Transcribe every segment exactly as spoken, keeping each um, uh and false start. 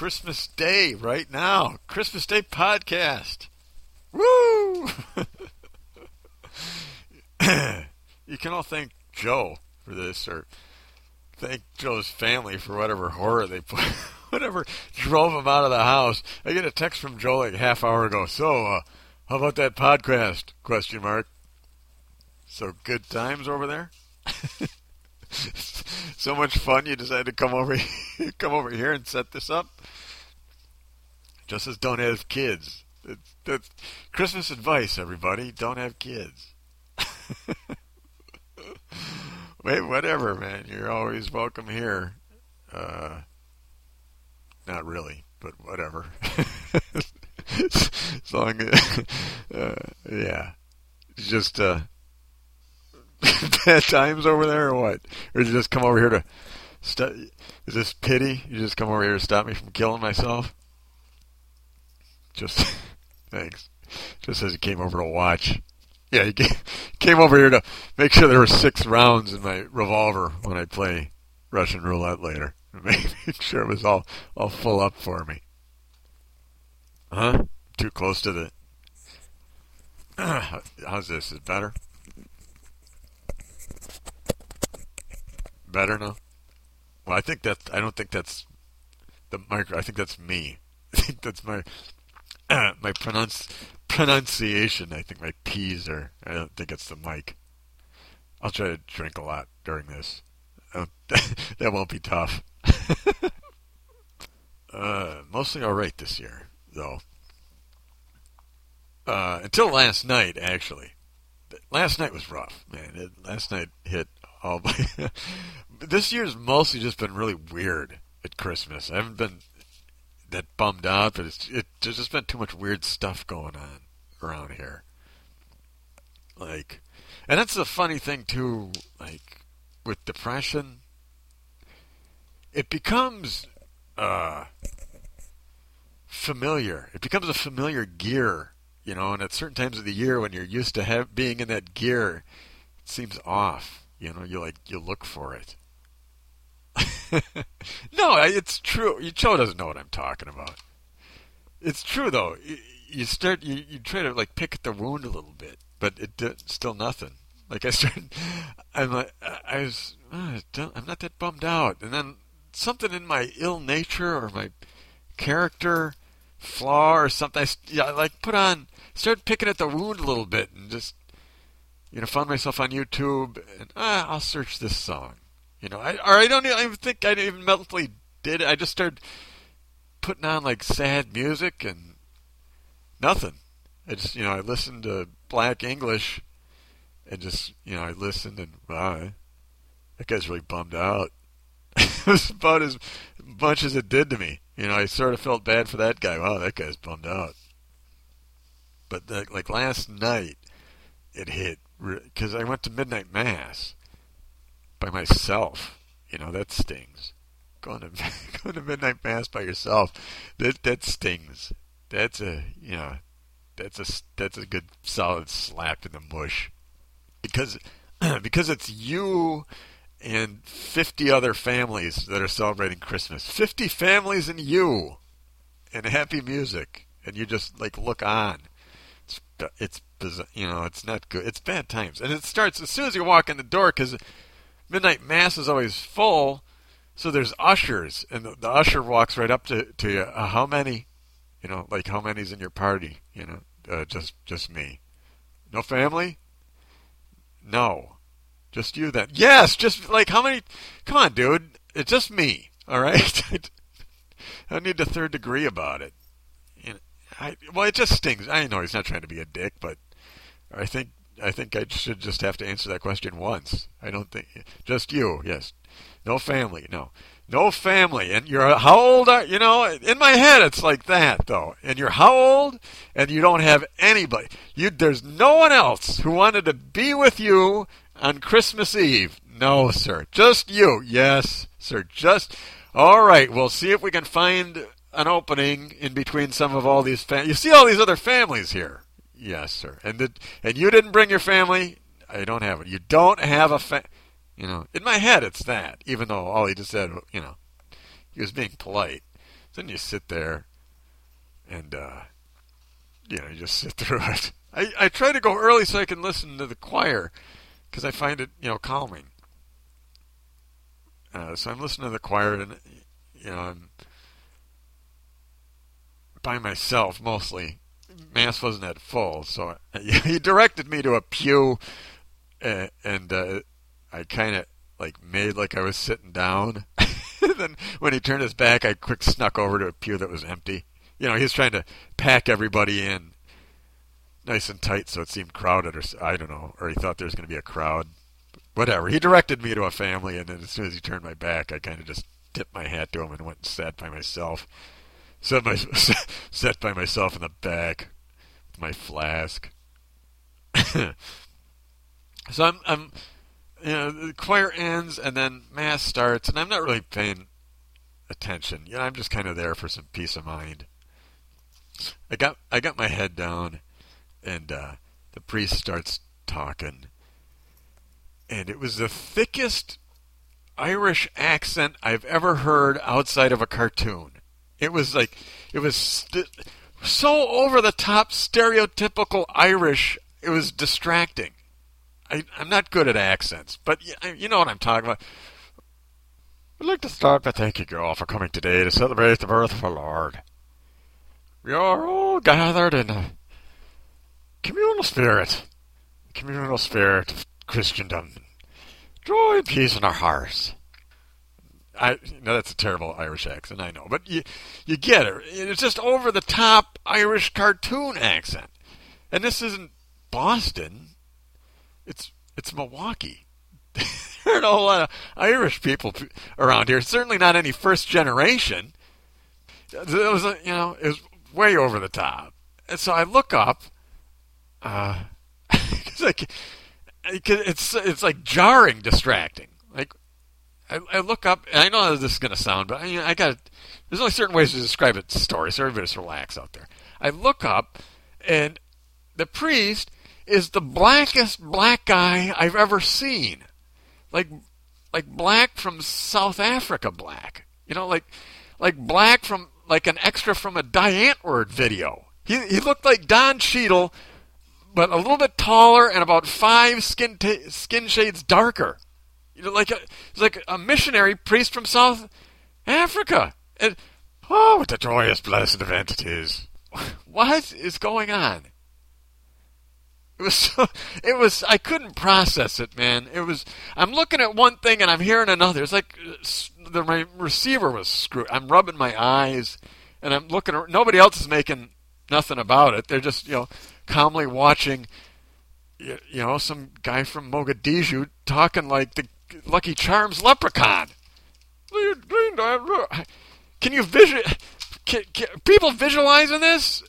Christmas Day right now. Christmas Day podcast. Woo! You can all thank Joe for this, or thank Joe's family for whatever horror they put, whatever drove him out of the house. I get a text from Joe like a half hour ago. So, uh, how about that podcast? Question mark. So good times over there. So much fun. You decided to come over, come over here and set this up. Just as don't have kids. That's, that's Christmas advice, everybody. Don't have kids. Wait, whatever, man. You're always welcome here. Uh, not really, but whatever. As long as, uh, yeah. It's just, uh, bad times over there or what? Or did you just come over here to, st- is this pity? You just come over here to stop me from killing myself? Just, thanks. Just as you came over to watch. Yeah, you came over here to make sure there were six rounds in my revolver when I play Russian roulette later. Make sure it was all, all full up for me. Huh? Too close to the... Uh, how's this? Is it better? Better now? Well, I think that... I don't think that's the micro... I think that's me. I think that's my... Uh, my pronounce... pronunciation. I think my P's are... I don't think it's the mic. I'll try to drink a lot during this. That won't be tough. uh, mostly alright this year, though. Uh, until last night, actually. Last night was rough, man. It, last night hit all by... This year's mostly just been really weird at Christmas. I haven't been that bummed out, but it's, it, there's just been too much weird stuff going on around here. Like, and that's the funny thing too, like, with depression, it becomes, uh, familiar. It becomes a familiar gear, you know, and at certain times of the year when you're used to have, being in that gear, it seems off, you know, you like, you look for it. No, it's true. Joe doesn't know what I'm talking about. It's true though. You, you start, you, you try to like pick at the wound a little bit, but it did, still nothing. Like I started, I'm like, I was, oh, I'm not that bummed out, and then something in my ill nature or my character flaw or something, I, yeah, I like put on, started picking at the wound a little bit, and just, you know, found myself on YouTube, and ah, I'll search this song. You know, I, or I don't even think I even mentally did it. I just started putting on like sad music and nothing. I just, you know, I listened to Black English and just, you know, I listened and, wow, that guy's really bummed out. It was about as much as it did to me. You know, I sort of felt bad for that guy. Wow, that guy's bummed out. But the, like last night, it hit, because I went to midnight mass by myself. You know, that stings. Going to going to midnight mass by yourself, that that stings. That's a you know, that's a that's a good solid slap in the mush. Because because it's you and fifty other families that are celebrating Christmas. Fifty families and you, and happy music, and you just like look on. It's it's you know, it's not good. It's bad times, and it starts as soon as you walk in the door because midnight mass is always full, so there's ushers, and the, the usher walks right up to, to you. Uh, how many? You know, like how many's in your party? You know, uh, just just me. No family? No. Just you then? Yes, just like how many? Come on, dude. It's just me, all right? I don't need the third degree about it. You know, I, well, it just stings. I know he's not trying to be a dick, but I think I think I should just have to answer that question once. I don't think just you. Yes, no family. No, no family. And you're how old are you? Know, in my head it's like that though. And you're how old? And you don't have anybody. You there's no one else who wanted to be with you on Christmas Eve. No, sir. Just you. Yes, sir. Just all right. We'll see if we can find an opening in between some of all these families. You see all these other families here. Yes, sir. And the, and you didn't bring your family? I don't have it. You don't have a fa- you know, in my head it's that, even though all he just said, you know, he was being polite. Then you sit there and, uh, you know, you just sit through it. I, I try to go early so I can listen to the choir because I find it, you know, calming. Uh, so I'm listening to the choir and, you know, I'm by myself mostly. Mass wasn't at full, so he directed me to a pew, and, and uh, I kind of like made like I was sitting down. Then when he turned his back, I quick snuck over to a pew that was empty. You know, he was trying to pack everybody in nice and tight so it seemed crowded, or I don't know, or he thought there was going to be a crowd. Whatever. He directed me to a family, and then as soon as he turned my back, I kind of just tipped my hat to him and went and sat by myself. Sat, my, sat by myself in the back with my flask. So I'm, I'm, you know, the choir ends and then mass starts, and I'm not really paying attention. You know, I'm just kind of there for some peace of mind. I got, I got my head down, and uh, the priest starts talking, and it was the thickest Irish accent I've ever heard outside of a cartoon. It was like, it was st- so over-the-top, stereotypical Irish, it was distracting. I, I'm not good at accents, but you, you know what I'm talking about. I'd like to start by thanking you all for coming today to celebrate the birth of our Lord. We are all gathered in a communal spirit, communal spirit of Christendom, joy and peace in our hearts. I know that's a terrible Irish accent, I know, but you you get it. It's just over the top Irish cartoon accent, and this isn't Boston. It's it's Milwaukee. There aren't a whole lot of Irish people around here. Certainly not any first generation. It was, you know, it was way over the top. And so I look up. Uh, it's like it's it's like jarring, distracting. Like I, I look up, and I know how this is going to sound, but I, I got. There's only certain ways to describe a story, so everybody just relax out there. I look up, and the priest is the blackest black guy I've ever seen. Like, like black from South Africa black. You know, like, like black from like an extra from a Die Antwoord video. He he looked like Don Cheadle, but a little bit taller and about five skin t- skin shades darker. You know, like a, he's like a missionary priest from South Africa. And oh, what a joyous, blessed event it is! What is going on? It was so, it was, I couldn't process it, man. It was, I'm looking at one thing and I'm hearing another. It's like the, my receiver was screwed. I'm rubbing my eyes and I'm looking, nobody else is making nothing about it. They're just, you know, calmly watching, you, you know, some guy from Mogadishu talking like the Lucky Charms leprechaun. Can you visual, can, can people visualizing this?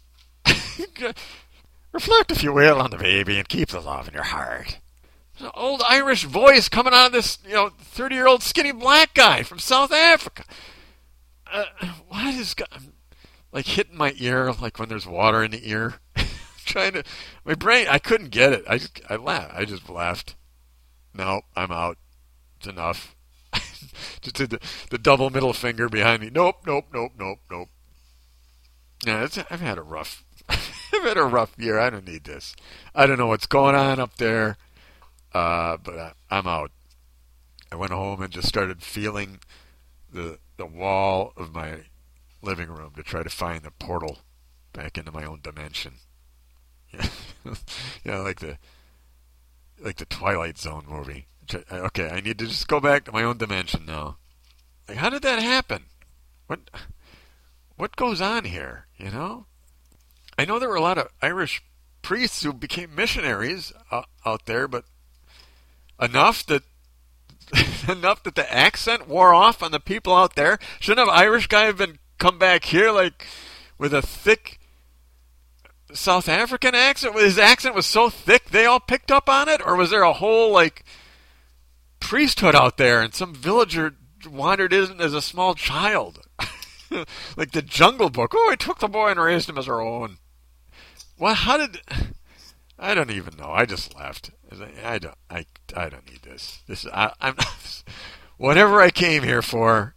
Reflect, if you will, on the baby and keep the love in your heart. There's an old Irish voice coming out of this, you know, thirty-year-old skinny black guy from South Africa. Uh, what is like hitting my ear like when there's water in the ear? Trying to, my brain, I couldn't get it. I just, I laughed. I just laughed. No, I'm out. It's enough. Just did the, the double middle finger behind me. Nope, nope, nope, nope, nope. Yeah, it's, I've had a rough. I've had a rough year. I don't need this. I don't know what's going on up there, uh, but I, I'm out. I went home and just started feeling the the wall of my living room to try to find the portal back into my own dimension. Yeah, you know, like the like the Twilight Zone movie. Okay, I need to just go back to my own dimension now. Like, how did that happen? What what goes on here? You know. I know there were a lot of Irish priests who became missionaries uh, out there, but enough that enough that the accent wore off on the people out there. Shouldn't an Irish guy have been come back here like with a thick South African accent? His accent was so thick they all picked up on it, or was there a whole like priesthood out there and some villager wandered in as a small child? Like the Jungle Book. Oh, I took the boy and raised him as our own. Well, how did... I don't even know. I just left. I don't. I, I don't need this. This. I, I'm. Whatever I came here for,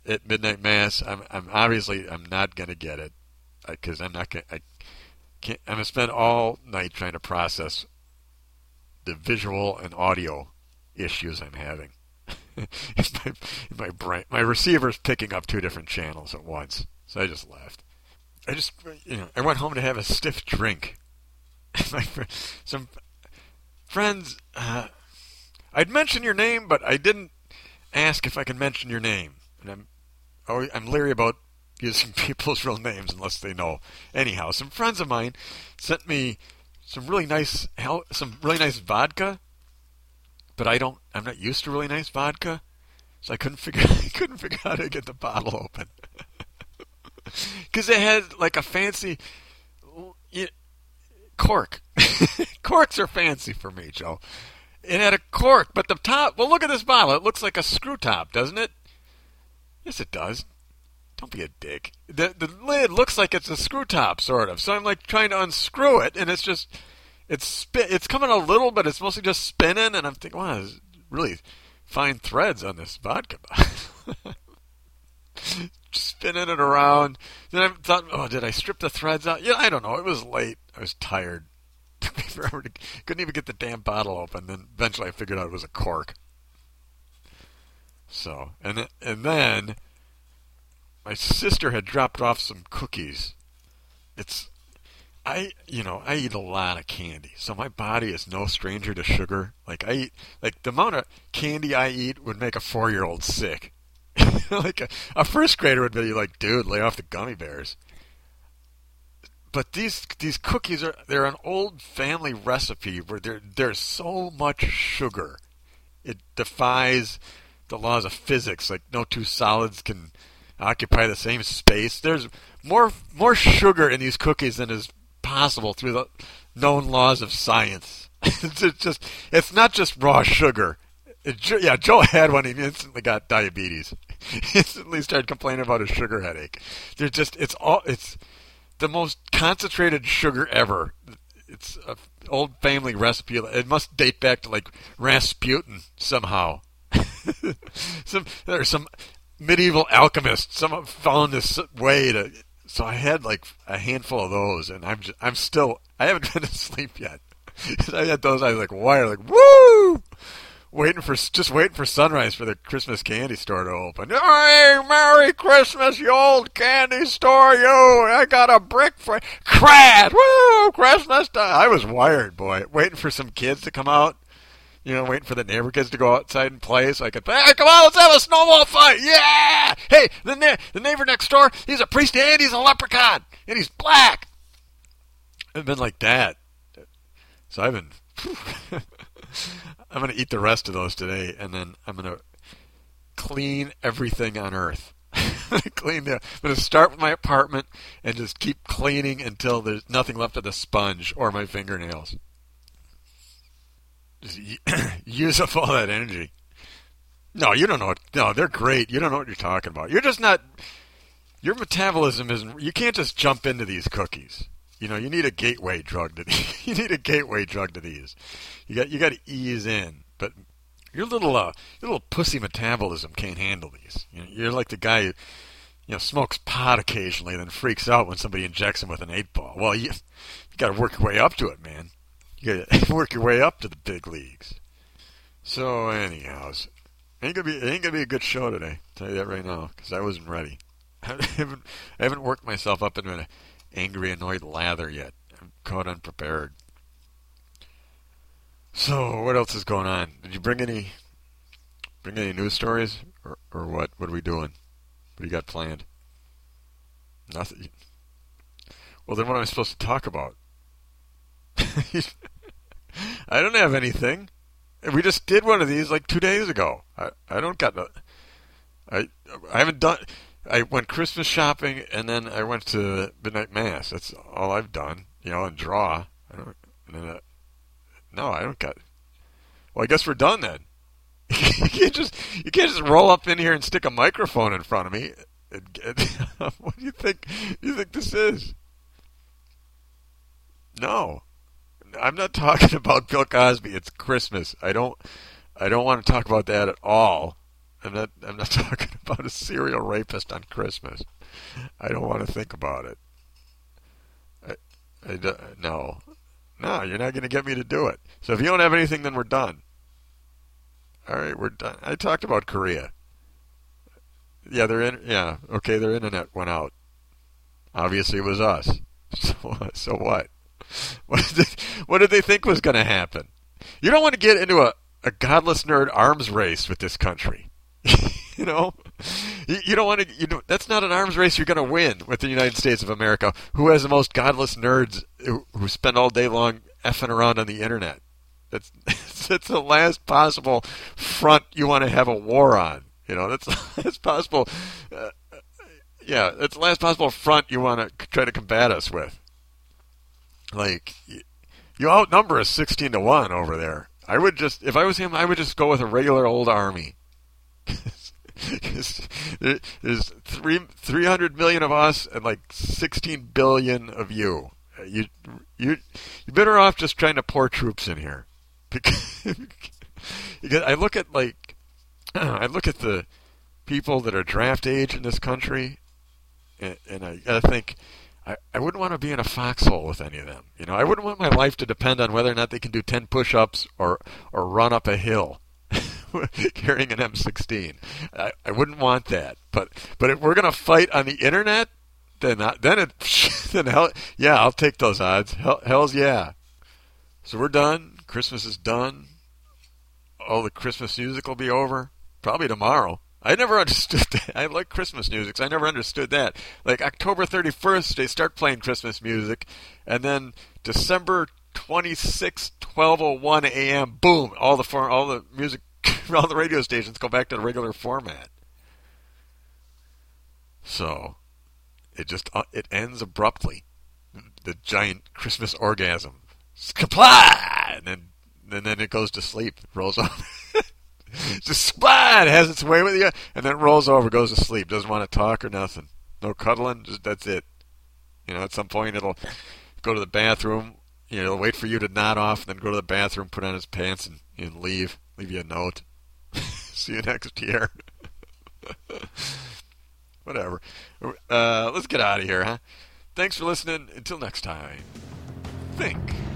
at midnight mass. I'm, I'm obviously I'm not gonna get it because I'm not gonna. I can't. I'm gonna spend all night trying to process the visual and audio issues I'm having. in my, in my brain, my receiver's picking up two different channels at once, so I just left. I just, you know, I went home to have a stiff drink. my fr- some friends, uh, I'd mention your name, but I didn't ask if I can mention your name, and I'm, oh, I'm leery about using people's real names unless they know. Anyhow, some friends of mine sent me some really nice, some really nice vodka. But I don't. I'm not used to really nice vodka, so I couldn't figure. I couldn't figure out how to get the bottle open because it had like a fancy it, cork. Corks are fancy for me, Joe. It had a cork, but the top. Well, look at this bottle. It looks like a screw top, doesn't it? Yes, it does. Don't be a dick. The the lid looks like it's a screw top, sort of. So I'm like trying to unscrew it, and it's just. It's spin, It's coming a little, but it's mostly just spinning, and I'm thinking, wow, there's really fine threads on this vodka bottle. Just spinning it around. Then I thought, oh, did I strip the threads out? Yeah, I don't know. It was late. I was tired. Took me forever to, couldn't even get the damn bottle open. Then eventually I figured out it was a cork. So, and then, and then my sister had dropped off some cookies. It's I, you know, I eat a lot of candy, so my body is no stranger to sugar. Like I eat, like the amount of candy I eat would make a four-year-old sick. Like a, a first grader would be like, "Dude, lay off the gummy bears." But these these cookies are they're an old family recipe where there there's so much sugar, it defies the laws of physics. Like no two solids can occupy the same space. There's more more sugar in these cookies than is possible through the known laws of science. It's just it's not just raw sugar. It, yeah, Joe had one. He instantly got diabetes. He instantly started complaining about a sugar headache. They're just it's all it's the most concentrated sugar ever. It's an old family recipe. It must date back to like Rasputin somehow. some there's some medieval alchemist. Someone found this way to. So I had like a handful of those, and I'm just, I'm still I haven't been to sleep yet. I had those. I was like wired, like woo, waiting for just waiting for sunrise for the Christmas candy store to open. Hey, Merry Christmas, you old candy store, you! I got a brick for crash. Woo, Christmas time. I was wired, boy, waiting for some kids to come out. You know, waiting for the neighbor kids to go outside and play so I could, hey, come on, let's have a snowball fight. Yeah! Hey, the na- the neighbor next door, he's a priest and he's a leprechaun. And he's black. I've been like that. So I've been, I'm going to eat the rest of those today, and then I'm going to clean everything on earth. Clean the, I'm going to start with my apartment and just keep cleaning until there's nothing left of the sponge or my fingernails. Just use up all that energy. No, you don't know. What, no, they're great. You don't know what you're talking about. You're just not. Your metabolism isn't. You can't just jump into these cookies. You know, you need a gateway drug to. You need a gateway drug to these. You got. You got to ease in. But your little, uh, your little pussy metabolism can't handle these. You know, you're like the guy who, you know, smokes pot occasionally, then freaks out when somebody injects him with an eight ball. Well, you, you got to work your way up to it, man. You gotta work your way up to the big leagues. So, anyhow, ain't gonna be ain't gonna be a good show today. I'll tell you that right now, because I wasn't ready. I haven't I haven't worked myself up into an angry, annoyed lather yet. I'm caught unprepared. So, what else is going on? Did you bring any bring any news stories, or or what? What are we doing? What do you got planned? Nothing. Well, then what am I supposed to talk about? I don't have anything. We just did one of these like two days ago. I, I don't got no. I I haven't done. I went Christmas shopping and then I went to midnight mass. That's all I've done. You know, and draw. I don't. And then, uh, no, I don't got. Well, I guess we're done then. you can't just you can't just roll up in here and stick a microphone in front of me. And, and, what do you think? You think this is? No. I'm not talking about Bill Cosby. It's Christmas. I don't I don't want to talk about that at all. I'm not. I'm not talking about a serial rapist on Christmas. I don't want to think about it. I, I, no, no, you're not going to get me to do it. So if you don't have anything, then we're done. All right, we're done. I talked about Korea. Yeah, their in, yeah, okay, their internet went out. Obviously, it was us. So, so what? What did they, what did they think was going to happen? You don't want to get into a, a godless nerd arms race with this country. You know, you, you don't want to. You know, that's not an arms race you're going to win with the United States of America, who has the most godless nerds who, who spend all day long effing around on the internet. That's that's the last possible front you want to have a war on. You know, that's the last possible. Uh, yeah, that's the last possible front you want to try to combat us with. Like, you, you outnumber us sixteen to one over there. I would just, if I was him, I would just go with a regular old army. There's three three hundred million of us and like sixteen billion of you. You you you're better off just trying to pour troops in here, because, because I look at like I look at the people that are draft age in this country, and, and I gotta think I, I wouldn't want to be in a foxhole with any of them. You know, I wouldn't want my life to depend on whether or not they can do ten push-ups or or run up a hill carrying an M sixteen. I, I wouldn't want that. But but if we're gonna fight on the internet, then I, then it then hell yeah, I'll take those odds. Hell, hell's yeah. So we're done. Christmas is done. All the Christmas music will be over probably tomorrow. I never understood that. I like Christmas music, so I never understood that. Like October thirty-first, they start playing Christmas music, and then December twenty-sixth, twelve oh one a.m., boom, all the for, all the music, all the radio stations go back to the regular format. So it just uh, it ends abruptly. The giant Christmas orgasm, kapla, and then and then it goes to sleep, rolls off. Just splat, has its way with you, and then it rolls over, goes to sleep, doesn't want to talk or nothing. No cuddling, just that's it. You know, at some point it'll go to the bathroom, you know, it'll wait for you to nod off, and then go to the bathroom, put on his pants, and, and leave. Leave you a note. See you next year. Whatever. Uh, let's get out of here, huh? Thanks for listening. Until next time, think.